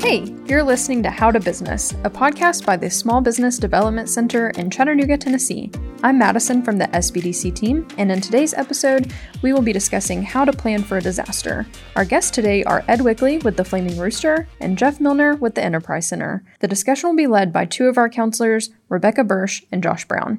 Hey, you're listening to How to Business, a podcast by the Small Business Development Center in Chattanooga, Tennessee. I'm Madison from the SBDC team, and in today's episode, we will be discussing how to plan for a disaster. Our guests today are Ed Wickley with the Flaming Rooster and Jeff Milner with the Enterprise Center. The discussion will be led by two of our counselors, Rebecca Bursch and Josh Brown.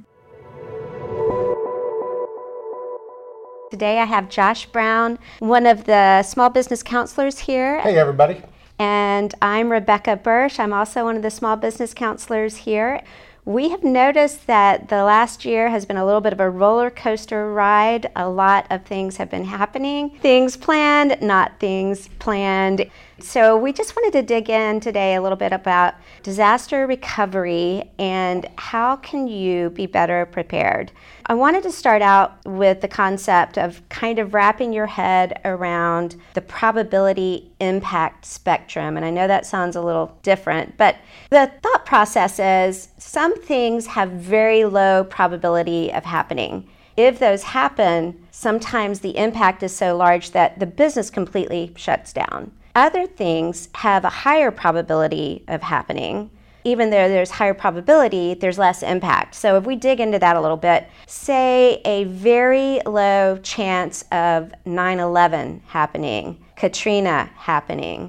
Today I have Josh Brown, one of the small business counselors here. Hey everybody. And I'm Rebecca Bursch. I'm also one of the small business counselors here. We have noticed that the last year has been a little bit of a roller coaster ride. A lot of things have been happening. Things planned, not things planned. So we just wanted to dig in today a little bit about disaster recovery and how can you be better prepared. I wanted to start out with the concept of kind of wrapping your head around the probability impact spectrum. And I know that sounds a little different, but the thought process is some things have very low probability of happening. If those happen, sometimes the impact is so large that the business completely shuts down. Other things have a higher probability of happening. Even though there's higher probability, there's less impact. So if we dig into that a little bit, say a very low chance of 9/11 happening, Katrina happening,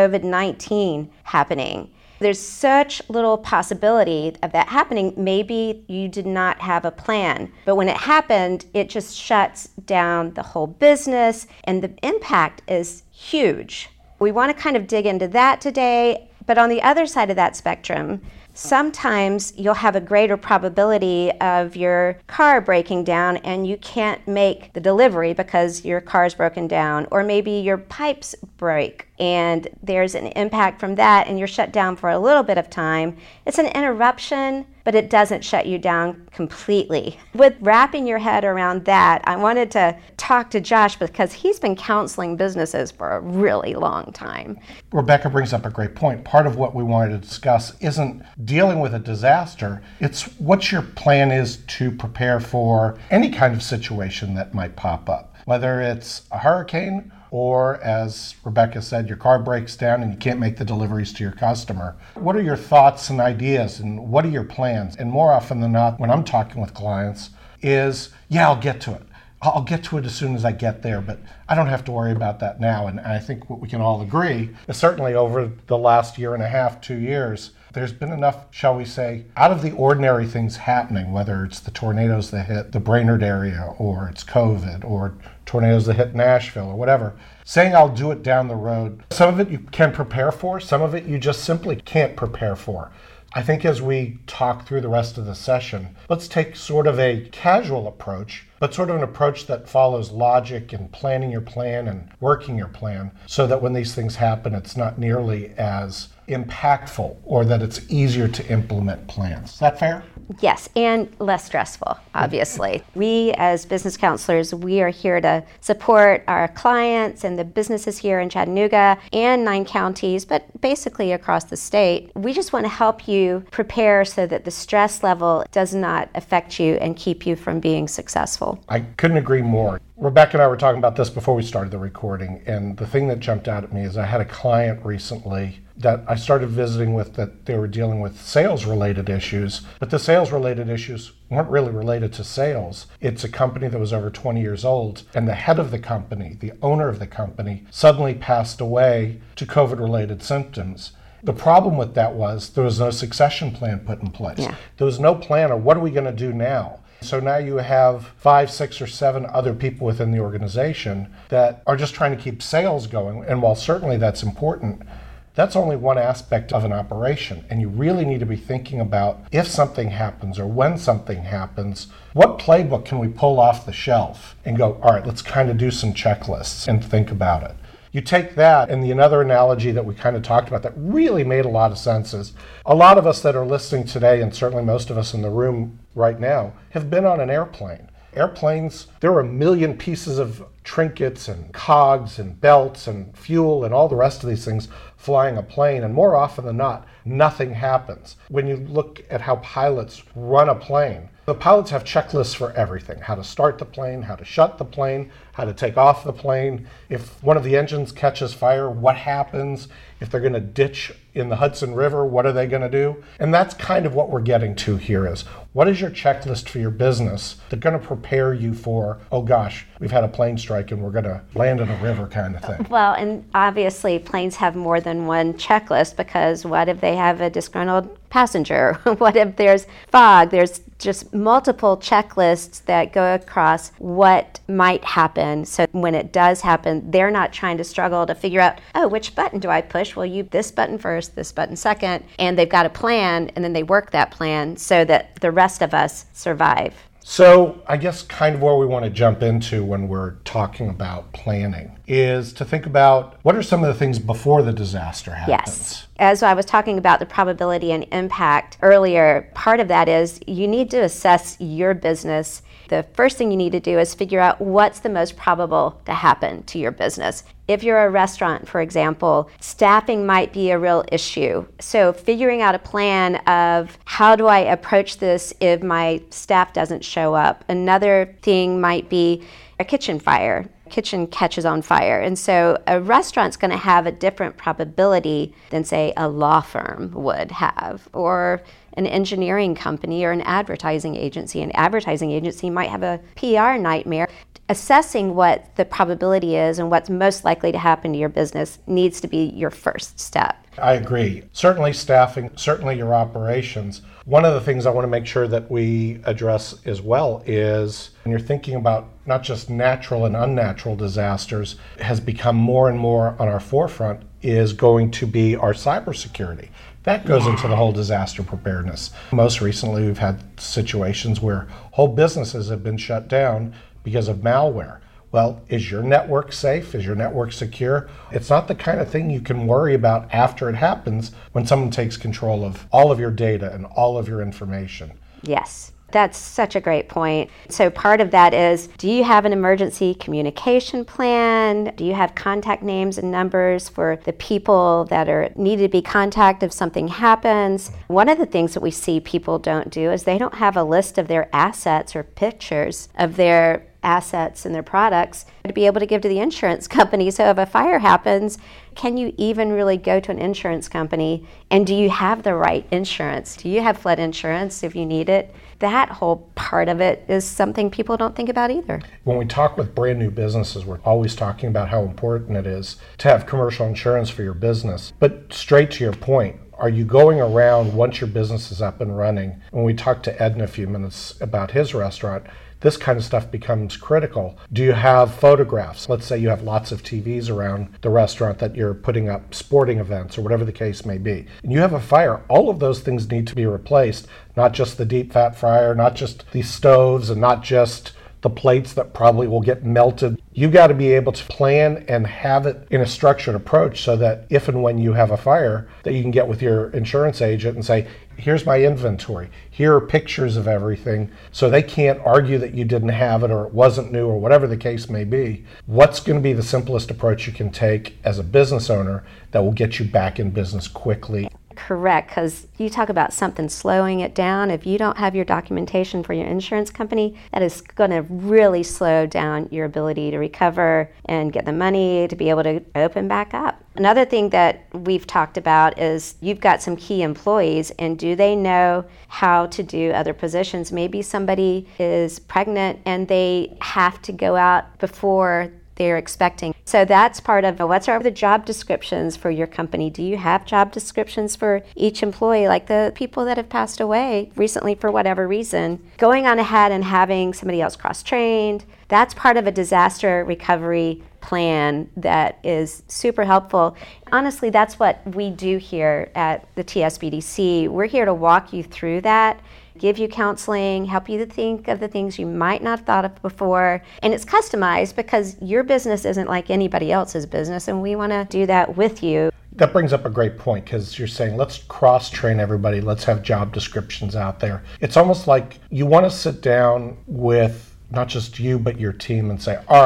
COVID-19 happening. There's such little possibility of that happening. Maybe you did not have a plan, but when it happened, it just shuts down the whole business and the impact is huge. We want to kind of dig into that today. But on the other side of that spectrum, sometimes you'll have a greater probability of your car breaking down and you can't make the delivery because your car's broken down, or maybe your pipes break and there's an impact from that and you're shut down for a little bit of time. It's an interruption, but it doesn't shut you down completely. With wrapping your head around that, I wanted to talk to Josh because he's been counseling businesses for a really long time. Rebecca brings up a great point. Part of what we wanted to discuss isn't dealing with a disaster. It's what your plan is to prepare for any kind of situation that might pop up, whether it's a hurricane or, as Rebecca said, your car breaks down and you can't make the deliveries to your customer. What are your thoughts and ideas and what are your plans? And more often than not, when I'm talking with clients is, I'll get to it. I'll get to it as soon as I get there, but I don't have to worry about that now. And I think what we can all agree is certainly over the last year and a half, 2 years, there's been enough, shall we say, out of the ordinary things happening, whether it's the tornadoes that hit the Brainerd area or it's COVID or tornadoes that hit Nashville or whatever, saying I'll do it down the road. Some of it you can prepare for, some of it you just simply can't prepare for. I think as we talk through the rest of the session, let's take sort of a casual approach, but sort of an approach that follows logic and planning your plan and working your plan so that when these things happen, it's not nearly as impactful or that it's easier to implement plans. Is that fair? Yes, and less stressful, obviously. We as business counselors, we are here to support our clients and the businesses here in Chattanooga and 9 counties, but basically across the state. We just want to help you prepare so that the stress level does not affect you and keep you from being successful. I couldn't agree more. Rebecca and I were talking about this before we started the recording, and the thing that jumped out at me is I had a client recently that I started visiting with that they were dealing with sales-related issues, but the sales-related issues weren't really related to sales. It's a company that was over 20 years old, and the head of the company, the owner of the company, suddenly passed away to COVID-related symptoms. The problem with that was there was no succession plan put in place. Yeah. There was no plan of what are we going to do now? So now you have 5, 6, or 7 other people within the organization that are just trying to keep sales going. And while certainly that's important, that's only one aspect of an operation. And you really need to be thinking about if something happens or when something happens, what playbook can we pull off the shelf and go, all right, let's kind of do some checklists and think about it. You take that, and the another analogy that we kind of talked about that really made a lot of sense is a lot of us that are listening today, and certainly most of us in the room right now, have been on an airplane. Airplanes, there are a million pieces of trinkets and cogs and belts and fuel and all the rest of these things flying a plane, and more often than not, nothing happens. When you look at how pilots run a plane, the pilots have checklists for everything: how to start the plane, how to shut the plane, how to take off the plane. If one of the engines catches fire, what happens? If they're going to ditch in the Hudson River, what are they going to do? And that's kind of what we're getting to here is, what is your checklist for your business that's going to prepare you for, oh gosh, we've had a plane strike and we're going to land in a river kind of thing? Well, and obviously planes have more than one checklist, because what if they have a disgruntled passenger? What if there's fog? There's just multiple checklists that go across what might happen. So when it does happen, they're not trying to struggle to figure out, oh, which button do I push? Well, you this button first, this button second, and they've got a plan, and then they work that plan so that the rest of us survive. So I guess kind of where we want to jump into when we're talking about planning is to think about, what are some of the things before the disaster happens? Yes. As I was talking about the probability and impact earlier, part of that is you need to assess your business. The first thing you need to do is figure out what's the most probable to happen to your business. If you're a restaurant, for example, staffing might be a real issue. So figuring out a plan of, how do I approach this if my staff doesn't show up? Another thing might be a kitchen fire. Kitchen catches on fire. And so a restaurant's going to have a different probability than, say, a law firm would have, or an engineering company or an advertising agency. An advertising agency might have a PR nightmare. Assessing what the probability is and what's most likely to happen to your business needs to be your first step. I agree. Certainly staffing, certainly your operations. One of the things I want to make sure that we address as well is, when you're thinking about not just natural and unnatural disasters, has become more and more on our forefront, is going to be our cybersecurity. That goes into the whole disaster preparedness. Most recently, we've had situations where whole businesses have been shut down because of malware. Well, is your network safe? Is your network secure? It's not the kind of thing you can worry about after it happens, when someone takes control of all of your data and all of your information. Yes. That's such a great point. So part of that is, do you have an emergency communication plan? Do you have contact names and numbers for the people that are needed to be contacted if something happens? One of the things that we see people don't do is they don't have a list of their assets or pictures of their assets and their products to be able to give to the insurance company. So if a fire happens, can you even really go to an insurance company? And do you have the right insurance? Do you have flood insurance if you need it? That whole part of it is something people don't think about either. When we talk with brand new businesses, we're always talking about how important it is to have commercial insurance for your business. But straight to your point, are you going around once your business is up and running? When we talked to Ed in a few minutes about his restaurant, this kind of stuff becomes critical. Do you have photographs? Let's say you have lots of TVs around the restaurant that you're putting up sporting events or whatever the case may be. And you have a fire. All of those things need to be replaced, not just the deep fat fryer, not just the stoves, and not just the plates that probably will get melted. You got to be able to plan and have it in a structured approach so that if and when you have a fire, that you can get with your insurance agent and say, here's my inventory. Here are pictures of everything. So they can't argue that you didn't have it or it wasn't new or whatever the case may be. What's going to be the simplest approach you can take as a business owner that will get you back in business quickly? Correct, because you talk about something slowing it down. If you don't have your documentation for your insurance company, that is going to really slow down your ability to recover and get the money to be able to open back up. Another thing that we've talked about is, you've got some key employees, and do they know how to do other positions? Maybe somebody is pregnant and they have to go out before they're expecting. So that's part of what's the job descriptions for your company. Do you have job descriptions for each employee, like the people that have passed away recently for whatever reason? Going on ahead and having somebody else cross-trained, that's part of a disaster recovery plan that is super helpful. Honestly, that's what we do here at the TSBDC. We're here to walk you through that, give you counseling, help you to think of the things you might not have thought of before. And it's customized because your business isn't like anybody else's business, and we want to do that with you. That brings up a great point, because you're saying, let's cross-train everybody, let's have job descriptions out there. It's almost like you want to sit down with not just you, but your team and say, all right,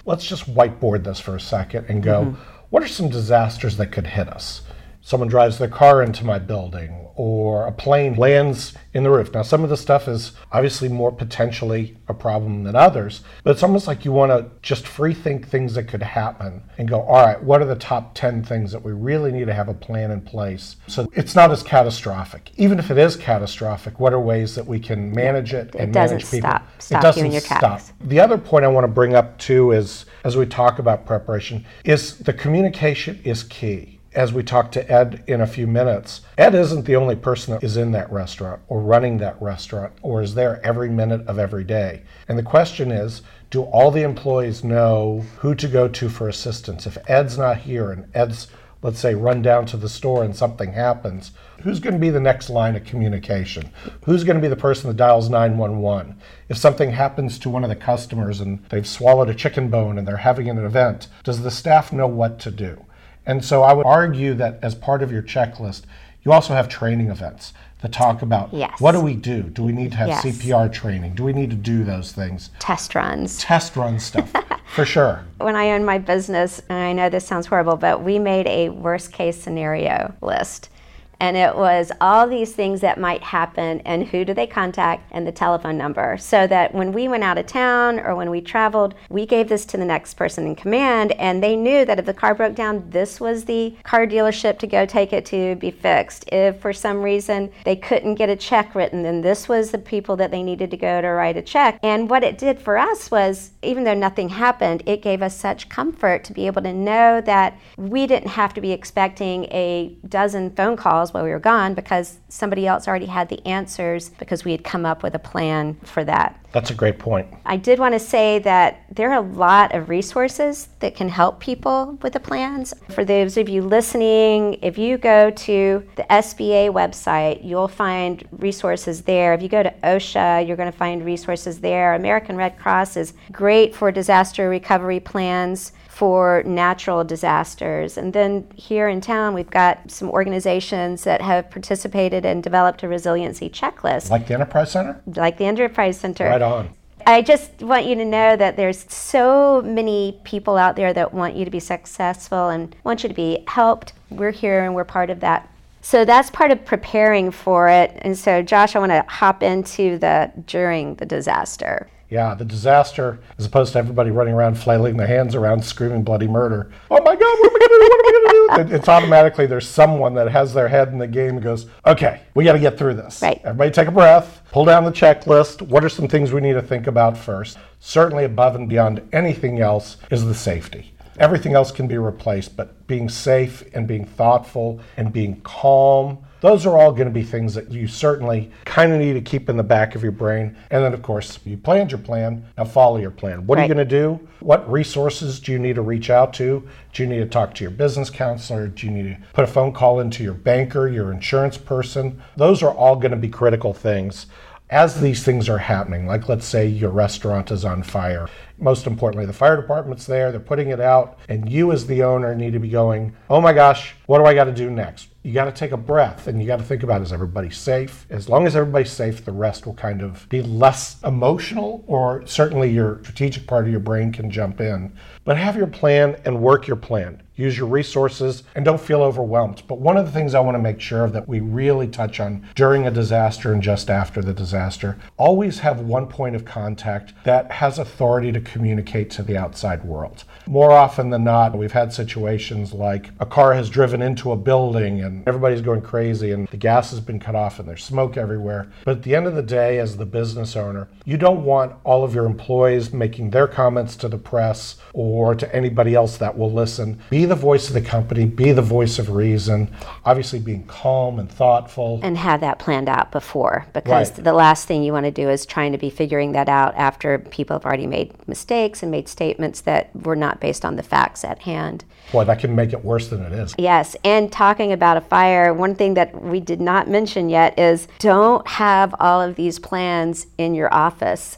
let's just whiteboard this for a second and go, what are some disasters that could hit us? Someone drives their car into my building, or a plane lands in the roof. Now, some of the stuff is obviously more potentially a problem than others, but it's almost like you want to just free think things that could happen and go, all right, what are the top 10 things that we really need to have a plan in place so it's not as catastrophic? Even if it is catastrophic, what are ways that we can manage it and manage people? It doesn't stop you in your tracks. The other point I want to bring up too is, as we talk about preparation, is the communication is key. As we talk to Ed in a few minutes, Ed isn't the only person that is in that restaurant or running that restaurant or is there every minute of every day. And the question is, do all the employees know who to go to for assistance? If Ed's not here and Ed's, let's say, run down to the store and something happens, who's going to be the next line of communication? Who's going to be the person that dials 911? If something happens to one of the customers and they've swallowed a chicken bone and they're having an event, does the staff know what to do? And so I would argue that as part of your checklist, you also have training events that talk about what do we do? Do we need to have CPR training? Do we need to do those things? Test runs. Test run stuff, for sure. When I owned my business, and I know this sounds horrible, but we made a worst case scenario list. And it was all these things that might happen and who do they contact and the telephone number. So that when we went out of town or when we traveled, we gave this to the next person in command and they knew that if the car broke down, this was the car dealership to go take it to be fixed. If for some reason they couldn't get a check written, then this was the people that they needed to go to write a check. And what it did for us was, even though nothing happened, it gave us such comfort to be able to know that we didn't have to be expecting a dozen phone calls while we were gone because somebody else already had the answers because we had come up with a plan for that. That's a great point. I did want to say that there are a lot of resources that can help people with the plans. For those of you listening, if you go to the SBA website, you'll find resources there. If you go to OSHA, you're going to find resources there. American Red Cross is great for disaster recovery plans for natural disasters. And then here in town, we've got some organizations that have participated and developed a resiliency checklist. Like the Enterprise Center? Like the Enterprise Center. Right on. I just want you to know that there's so many people out there that want you to be successful and want you to be helped. We're here and we're part of that. So that's part of preparing for it. And so, Josh, I want to hop into the during the disaster. Yeah, the disaster, as opposed to everybody running around flailing their hands around screaming bloody murder. Oh my God, what am I going to do? What am I going to do? It's automatically there's someone that has their head in the game and goes, okay, we got to get through this. Right. Everybody take a breath, pull down the checklist. What are some things we need to think about first? Certainly above and beyond anything else is the safety. Everything else can be replaced, but being safe and being thoughtful and being calm, those are all going to be things that you certainly kind of need to keep in the back of your brain. And then, of course, you planned your plan, now follow your plan. What are you going to do? What resources do you need to reach out to? Do you need to talk to your business counselor? Do you need to put a phone call into your banker, your insurance person? Those are all going to be critical things. As these things are happening, like let's say your restaurant is on fire, most importantly, the fire department's there, they're putting it out, and you as the owner need to be going, oh my gosh, what do I got to do next? You got to take a breath and you got to think about, is everybody safe? As long as everybody's safe, the rest will kind of be less emotional, or certainly your strategic part of your brain can jump in. But have your plan and work your plan. Use your resources and don't feel overwhelmed. But one of the things I want to make sure of that we really touch on during a disaster and just after the disaster, always have one point of contact that has authority to communicate to the outside world. More often than not, we've had situations like a car has driven into a building and everybody's going crazy and the gas has been cut off and there's smoke everywhere. But at the end of the day, as the business owner, you don't want all of your employees making their comments to the press or to anybody else that will listen. Be the voice of the company, be the voice of reason, obviously being calm and thoughtful. And have that planned out before, because the last thing you want to do is trying to be figuring that out after people have already made mistakes and made statements that were not based on the facts at hand. Boy, that can make it worse than it is. Yes, and talking about a fire, one thing that we did not mention yet is don't have all of these plans in your office.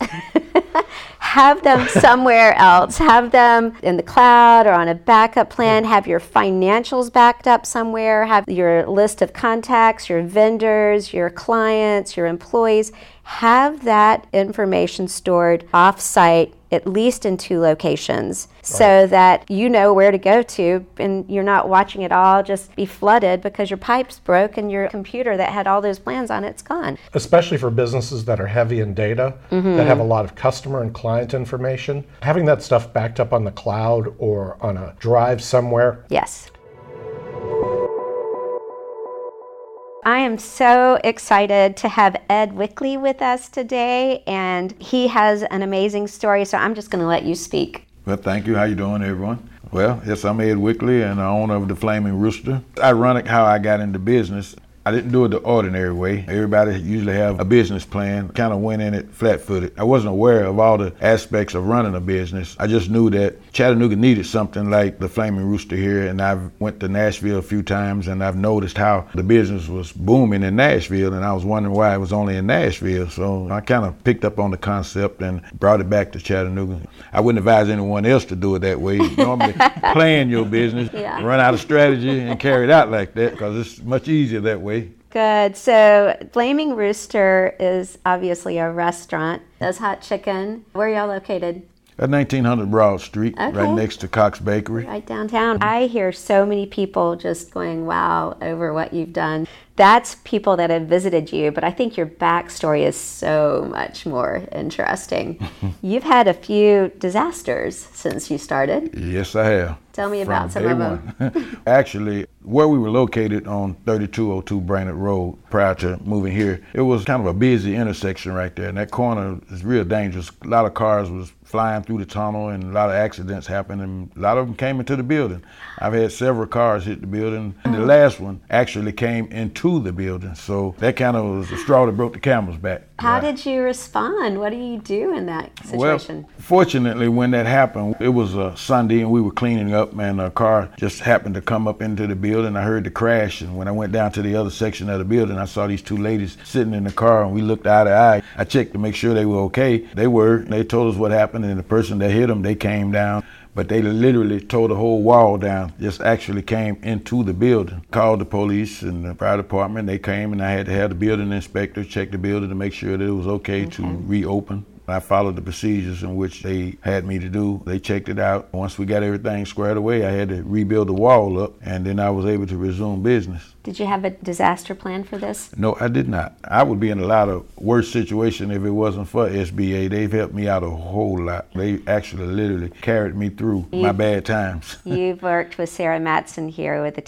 Have them somewhere else. Have them in the cloud or on a backup plan. Have your financials backed up somewhere. Have your list of contacts, your vendors, your clients, your employees. Have that information stored off-site at least in 2 locations so that you know where to go to and you're not watching it all just be flooded because your pipes broke and your computer that had all those plans on it's gone. Especially for businesses that are heavy in data, that have a lot of customer and client information. Having that stuff backed up on the cloud or on a drive somewhere. Yes. I am so excited to have Ed Wickley with us today, and he has an amazing story, so I'm just going to let you speak. Well, thank you. How you doing, everyone? Well, yes, I'm Ed Wickley, and the owner of the Flaming Rooster. Ironic how I got into business. I didn't do it the ordinary way. Everybody usually have a business plan, kind of went in it flat-footed. I wasn't aware of all the aspects of running a business. I just knew that Chattanooga needed something like the Flaming Rooster here, and I've went to Nashville a few times, and I've noticed how the business was booming in Nashville, and I was wondering why it was only in Nashville. So I kind of picked up on the concept and brought it back to Chattanooga. I wouldn't advise anyone else to do it that way. Normally plan your business, run out of strategy, and carry it out like that, because it's much easier that way. Good. So Flaming Rooster is obviously a restaurant. Does hot chicken. Where are y'all located? At 1900 Broad Street, Okay. right next to Cox Bakery. Right downtown. I hear so many people just going, wow, over what you've done. That's people that have visited you, but I think your backstory is so much more interesting. You've had a few disasters since you started. Yes, I have. Tell me about some of them. Actually, where we were located on 3202 Brainerd Road prior to moving here, it was kind of a busy intersection right there. And that corner is real dangerous. A lot of cars was flying through the tunnel and a lot of accidents happened, and a lot of them came into the building. I've had several cars hit the building, and the last one actually came into the building. So that kind of was the straw that broke the camel's back. How did you respond? What do you do in that situation? Well, fortunately, when that happened, it was a Sunday and we were cleaning up, and a car just happened to come up into the building. I heard the crash, and when I went down to the other section of the building, I saw these 2 ladies sitting in the car, and we looked eye to eye. I checked to make sure they were okay. They were. They told us what happened, and the person that hit them, they came down. But they literally tore the whole wall down, just actually came into the building. Called the police and the fire department. They came, and I had to have the building inspector check the building to make sure that it was okay to reopen. I followed the procedures in which they had me to do. They checked it out. Once we got everything squared away, I had to rebuild the wall up, and then I was able to resume business. Did you have a disaster plan for this? No, I did not. I would be in a lot of worse situation if it wasn't for SBA. They've helped me out a whole lot. They actually literally carried me through my bad times. You've worked with Sarah Matson here with the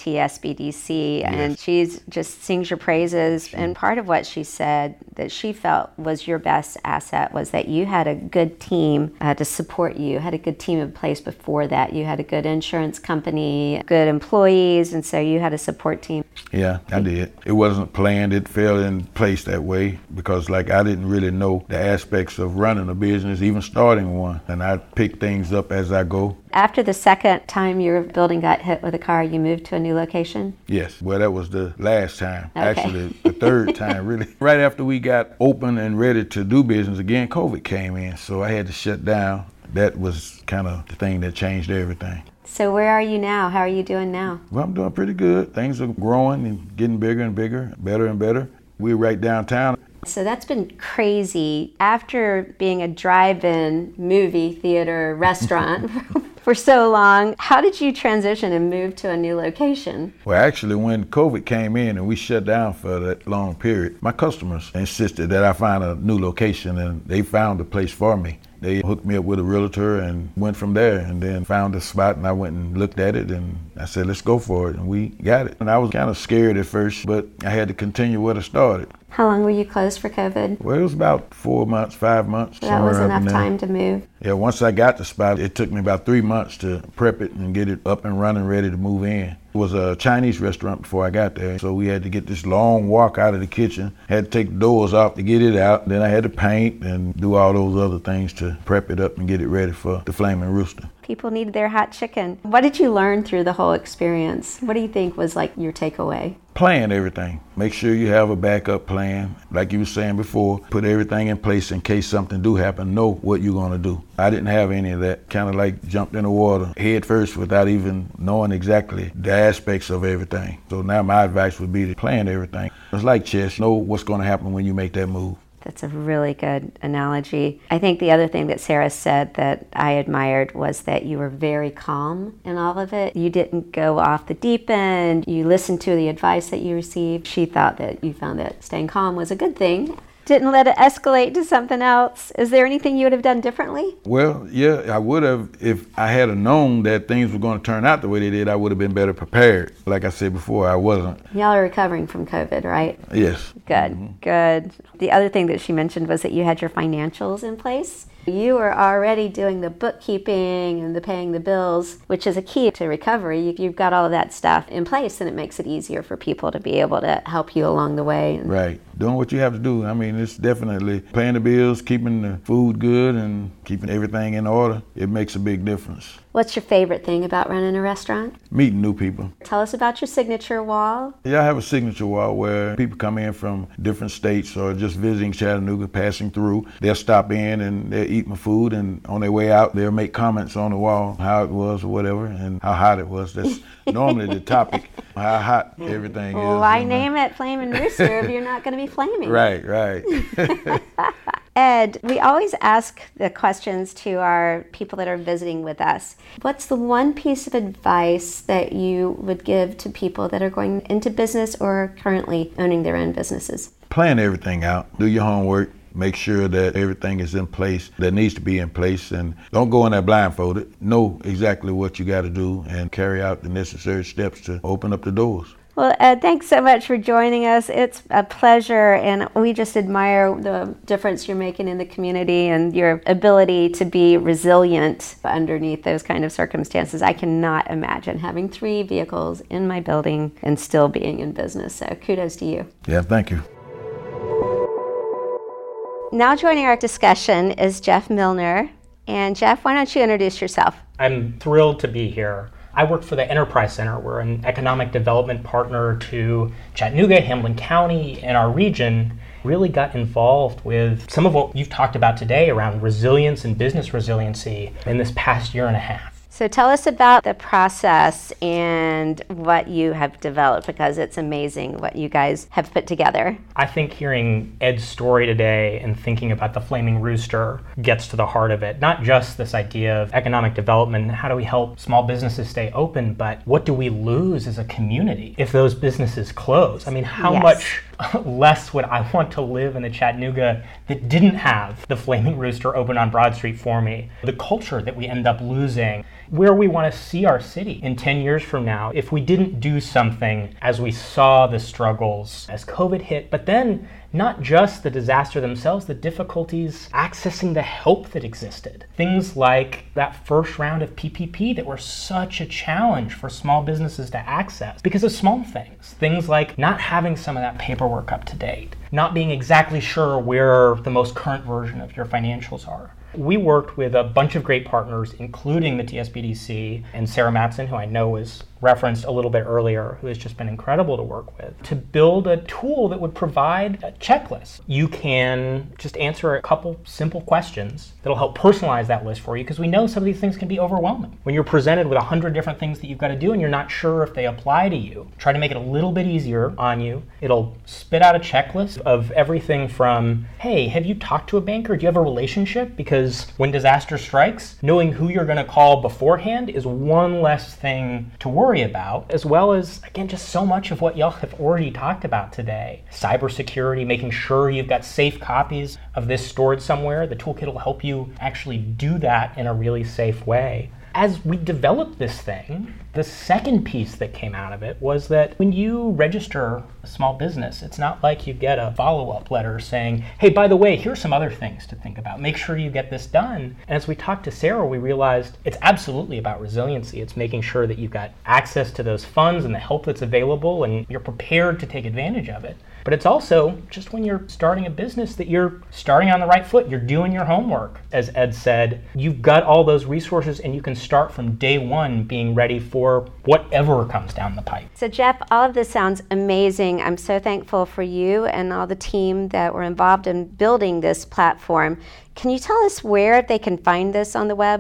TSBDC, and she's just sings your praises. And part of what she said that she felt was your best asset was that you had a good team to support you, had a good team in place before that. You had a good insurance company, good employees, and so you had a support team. Yeah, I did. It wasn't planned. It fell in place that way because, I didn't really know the aspects of running a business, even starting one. And I pick things up as I go. After the second time your building got hit with a car, you moved to a new location? Yes. Well, that was the last time. Okay. Actually, the third time, really. Right after we got open and ready to do business again, COVID came in. So I had to shut down. That was kind of the thing that changed everything. So where are you now? How are you doing now? Well, I'm doing pretty good. Things are growing and getting bigger and bigger, better and better. We're right downtown. So that's been crazy. After being a drive-in movie theater restaurant for so long, how did you transition and move to a new location? Well, actually, when COVID came in and we shut down for that long period, my customers insisted that I find a new location, and they found a place for me. They hooked me up with a realtor and went from there, and then found a spot, and I went and looked at it, and I said, let's go for it, and we got it. And I was kind of scared at first, but I had to continue where I started. How long were you closed for COVID? Well, it was about 4 months, 5 months. So that was enough time to move? Yeah, once I got the spot, it took me about 3 months to prep it and get it up and running, ready to move in. It was a Chinese restaurant before I got there, so we had to get this long walk out of the kitchen. Had to take the doors off to get it out. Then I had to paint and do all those other things to prep it up and get it ready for the Flaming Rooster. People needed their hot chicken. What did you learn through the whole experience? What do you think was your takeaway? Plan everything. Make sure you have a backup plan. Like you were saying before, put everything in place in case something do happen. Know what you're going to do. I didn't have any of that. Kind of jumped in the water head first without even knowing exactly the aspects of everything. So now my advice would be to plan everything. It's like chess. Know what's going to happen when you make that move. That's a really good analogy. I think the other thing that Sarah said that I admired was that you were very calm in all of it. You didn't go off the deep end. You listened to the advice that you received. She thought that you found that staying calm was a good thing. Didn't let it escalate to something else. Is there anything you would have done differently? Well, yeah, I would have. If I had known that things were going to turn out the way they did, I would have been better prepared. Like I said before, I wasn't. Y'all are recovering from COVID, right? Yes. Good, good. The other thing that she mentioned was that you had your financials in place. You were already doing the bookkeeping and the paying the bills, which is a key to recovery. If you've got all of that stuff in place, then it makes it easier for people to be able to help you along the way. Right. Doing what you have to do. I mean, it's definitely paying the bills, keeping the food good, and keeping everything in order. It makes a big difference. What's your favorite thing about running a restaurant? Meeting new people. Tell us about your signature wall. Yeah, I have a signature wall where people come in from different states or just visiting Chattanooga, passing through. They'll stop in and they'll eat my food, and on their way out, they'll make comments on the wall, how it was or whatever, and how hot it was. That's normally the topic, how hot everything is. Well, why name it Flaming Rooster if you're not going to be flaming? Right, right. Ed, we always ask the questions to our people that are visiting with us. What's the one piece of advice that you would give to people that are going into business or currently owning their own businesses? Plan everything out. Do your homework. Make sure that everything is in place that needs to be in place, and don't go in there blindfolded. Know exactly what you got to do and carry out the necessary steps to open up the doors. Well, Ed, thanks so much for joining us. It's a pleasure, and we just admire the difference you're making in the community and your ability to be resilient underneath those kind of circumstances. I cannot imagine having 3 vehicles in my building and still being in business, so kudos to you. Yeah, thank you. Now joining our discussion is Jeff Milner. And Jeff, why don't you introduce yourself? I'm thrilled to be here. I work for the Enterprise Center. We're an economic development partner to Chattanooga, Hamilton County, and our region. Really got involved with some of what you've talked about today around resilience and business resiliency in this past year and a half. So tell us about the process and what you have developed, because it's amazing what you guys have put together. I think hearing Ed's story today and thinking about the Flaming Rooster gets to the heart of it. Not just this idea of economic development, how do we help small businesses stay open, but what do we lose as a community if those businesses close? I mean, how much less would I want to live in the Chattanooga that didn't have the Flaming Rooster open on Broad Street for me? The culture that we end up losing, where we want to see our city in 10 years from now if we didn't do something as we saw the struggles as COVID hit, but then not just the disaster themselves, the difficulties accessing the help that existed. Things like that first round of PPP that were such a challenge for small businesses to access because of small things. Things like not having some of that paperwork up to date, not being exactly sure where the most current version of your financials are. We worked with a bunch of great partners, including the TSBDC and Sarah Matson, who I know was referenced a little bit earlier, who has just been incredible to work with, to build a tool that would provide a checklist. You can just answer a couple simple questions that'll help personalize that list for you, because we know some of these things can be overwhelming. When you're presented with 100 different things that you've got to do and you're not sure if they apply to you, try to make it a little bit easier on you. It'll spit out a checklist of everything from, hey, have you talked to a banker? Do you have a relationship? Because when disaster strikes, knowing who you're going to call beforehand is one less thing to worry about, as well as, again, just so much of what y'all have already talked about today. Cybersecurity, making sure you've got safe copies of this stored somewhere. The toolkit will help you actually do that in a really safe way. As we developed this thing, the second piece that came out of it was that when you register a small business, it's not like you get a follow-up letter saying, hey, by the way, here's some other things to think about. Make sure you get this done. And as we talked to Sarah, we realized it's absolutely about resiliency. It's making sure that you've got access to those funds and the help that's available and you're prepared to take advantage of it. But it's also just when you're starting a business that you're starting on the right foot. You're doing your homework. As Ed said, you've got all those resources and you can start from day one being ready for whatever comes down the pipe. So Jeff, all of this sounds amazing. I'm so thankful for you and all the team that were involved in building this platform. Can you tell us where they can find this on the web?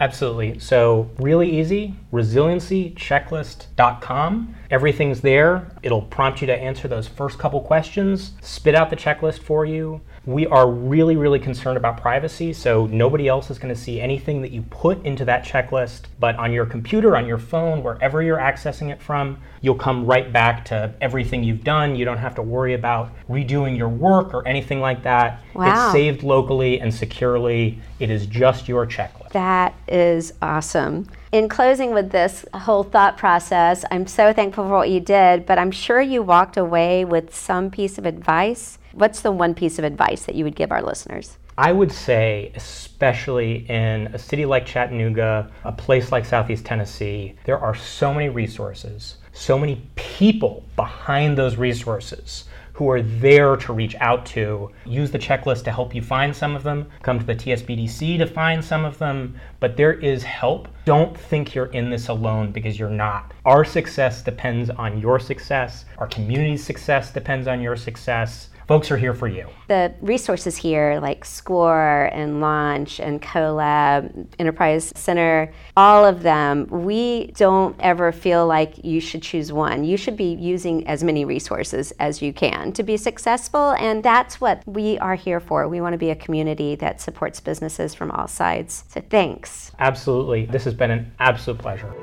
Absolutely. So really easy, resiliencychecklist.com. Everything's there. It'll prompt you to answer those first couple questions, spit out the checklist for you. We are really, really concerned about privacy, so nobody else is going to see anything that you put into that checklist, but on your computer, on your phone, wherever you're accessing it from, you'll come right back to everything you've done. You don't have to worry about redoing your work or anything like that. Wow. It's saved locally and securely. It is just your checklist. That is awesome. In closing with this whole thought process, I'm so thankful for what you did, but I'm sure you walked away with some piece of advice. What's the one piece of advice that you would give our listeners? I would say, especially in a city like Chattanooga, a place like Southeast Tennessee, there are so many resources, so many people behind those resources who are there to reach out to. Use the checklist to help you find some of them. Come to the TSBDC to find some of them. But there is help. Don't think you're in this alone, because you're not. Our success depends on your success. Our community's success depends on your success. Folks are here for you. The resources here like SCORE and Launch and CoLab, Enterprise Center, all of them, we don't ever feel like you should choose one. You should be using as many resources as you can to be successful, and that's what we are here for. We want to be a community that supports businesses from all sides. So thanks. Absolutely. This has been an absolute pleasure.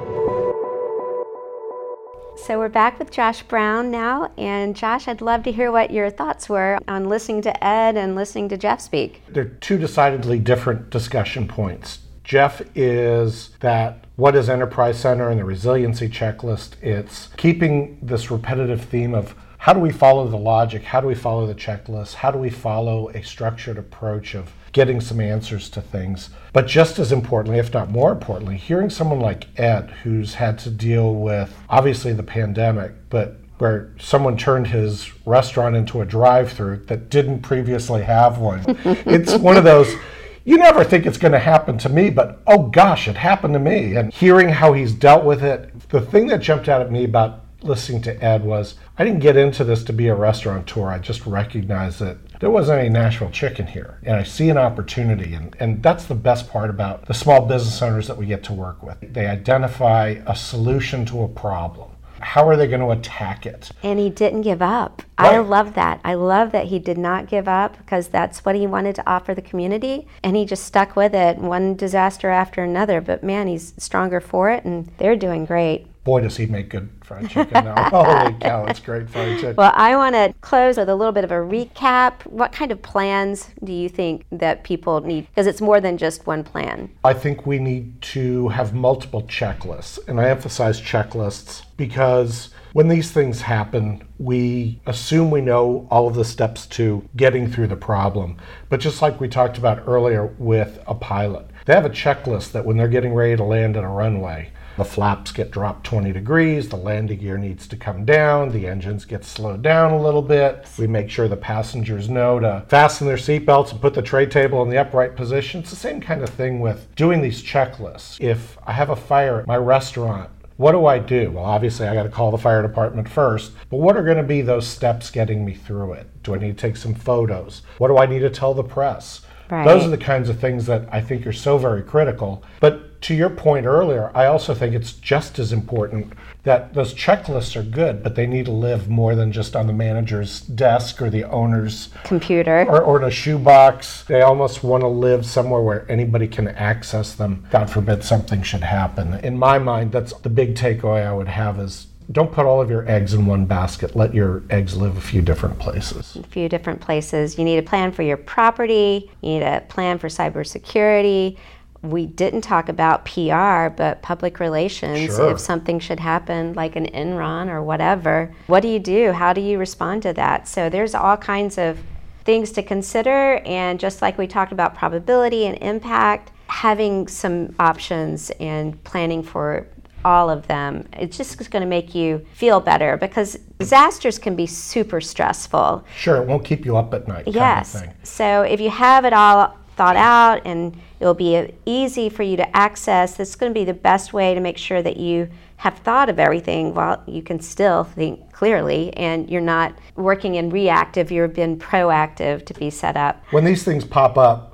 So we're back with Josh Brown now, and Josh, I'd love to hear what your thoughts were on listening to Ed and listening to Jeff speak. They're two decidedly different discussion points. Jeff is that what is Enterprise Center and the resiliency checklist? It's keeping this repetitive theme of how do we follow the logic? How do we follow the checklist? How do we follow a structured approach of getting some answers to things? But just as importantly, if not more importantly, hearing someone like Ed, who's had to deal with obviously the pandemic, but where someone turned his restaurant into a drive-through that didn't previously have one. It's one of those, you never think it's going to happen to me, but oh gosh, it happened to me. And hearing how he's dealt with it, the thing that jumped out at me about listening to Ed was, I didn't get into this to be a restaurateur. I just recognized that there wasn't any Nashville chicken here. And I see an opportunity. And that's the best part about the small business owners that we get to work with. They identify a solution to a problem. How are they going to attack it? And he didn't give up. Right. I love that. I love that he did not give up, because that's what he wanted to offer the community. And he just stuck with it, one disaster after another. But man, he's stronger for it, and they're doing great. Boy, does he make good fried chicken now. Holy cow, it's great fried chicken. Well, I want to close with a little bit of a recap. What kind of plans do you think that people need? Because it's more than just one plan. I think we need to have multiple checklists. And I emphasize checklists because when these things happen, we assume we know all of the steps to getting through the problem. But just like we talked about earlier with a pilot, they have a checklist that when they're getting ready to land on a runway, the flaps get dropped 20 degrees, the landing gear needs to come down, the engines get slowed down a little bit. We make sure the passengers know to fasten their seatbelts and put the tray table in the upright position. It's the same kind of thing with doing these checklists. If I have a fire at my restaurant, what do I do? Well, obviously I got to call the fire department first, but what are going to be those steps getting me through it? Do I need to take some photos? What do I need to tell the press? Right. Those are the kinds of things that I think are so very critical. But to your point earlier, I also think it's just as important that those checklists are good, but they need to live more than just on the manager's desk or the owner's computer or in a shoebox. They almost want to live somewhere where anybody can access them. God forbid something should happen. In my mind, that's the big takeaway I would have is don't put all of your eggs in one basket. Let your eggs live a few different places. A few different places. You need a plan for your property. You need a plan for cybersecurity. We didn't talk about PR, but public relations. Sure. If something should happen, like an Enron or whatever, what do you do? How do you respond to that? So there's all kinds of things to consider. And just like we talked about probability and impact, having some options and planning for all of them, it's just going to make you feel better, because disasters can be super stressful. Sure, it won't keep you up at night. Yes. Kind of thing. So if you have it all thought out and it'll be easy for you to access, this is going to be the best way to make sure that you have thought of everything while you can still think clearly and you're not working in reactive, you've been proactive to be set up. When these things pop up,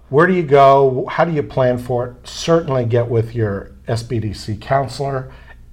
Where do you go? How do you plan for it? Certainly get with your SBDC counselor.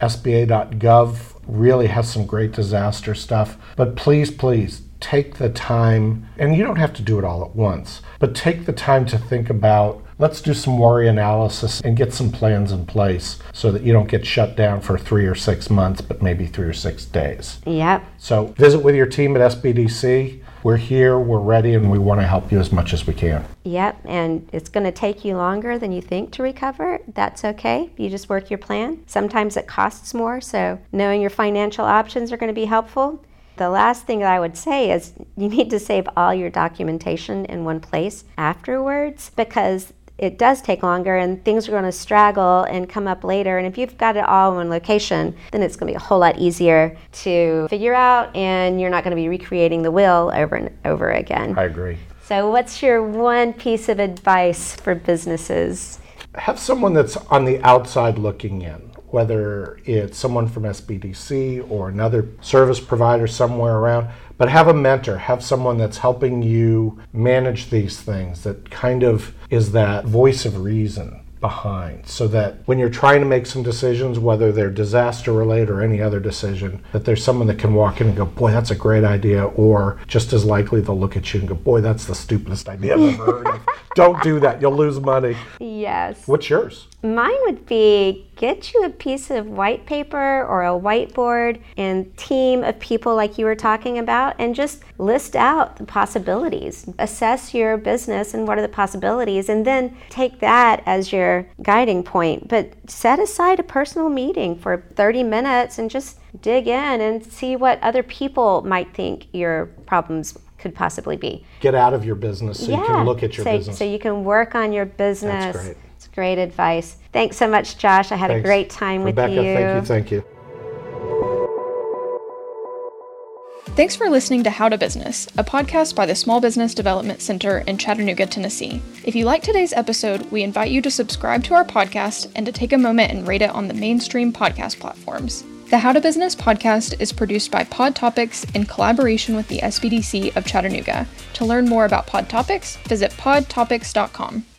SBA.gov really has some great disaster stuff. But please, take the time, and you don't have to do it all at once, but take the time to think about, let's do some worry analysis and get some plans in place so that you don't get shut down for 3 or 6 months, but maybe 3 or 6 days. Yep. So visit with your team at SBDC. We're here, we're ready, and we want to help you as much as we can. Yep, and it's going to take you longer than you think to recover. That's okay. You just work your plan. Sometimes it costs more, so knowing your financial options are going to be helpful. The last thing that I would say is you need to save all your documentation in one place afterwards, because it does take longer and things are going to straggle and come up later. And if you've got it all in one location, then it's going to be a whole lot easier to figure out, and you're not going to be recreating the wheel over and over again. I agree. So what's your one piece of advice for businesses? Have someone that's on the outside looking in, whether it's someone from SBDC or another service provider somewhere around, but have a mentor, have someone that's helping you manage these things, that kind of is that voice of reason behind, so that when you're trying to make some decisions, whether they're disaster related or any other decision, that there's someone that can walk in and go, boy, that's a great idea, or just as likely they'll look at you and go, boy, that's the stupidest idea I've ever heard of. Don't do that, you'll lose money. Yes. What's yours? Mine would be, get you a piece of white paper or a whiteboard and team of people like you were talking about, and just list out the possibilities. Assess your business and what are the possibilities, and then take that as your guiding point. But set aside a personal meeting for 30 minutes and just dig in and see what other people might think your problems could possibly be. Get out of your business so you can look at your business. So you can work on your business. That's great. It's great advice. Thanks so much, Josh. I had a great time Rebecca, with you. Thank you. Thanks for listening to How to Business, a podcast by the Small Business Development Center in Chattanooga, Tennessee. If you liked today's episode, we invite you to subscribe to our podcast and to take a moment and rate it on the mainstream podcast platforms. The How to Business podcast is produced by Pod Topics in collaboration with the SBDC of Chattanooga. To learn more about Pod Topics, visit podtopics.com.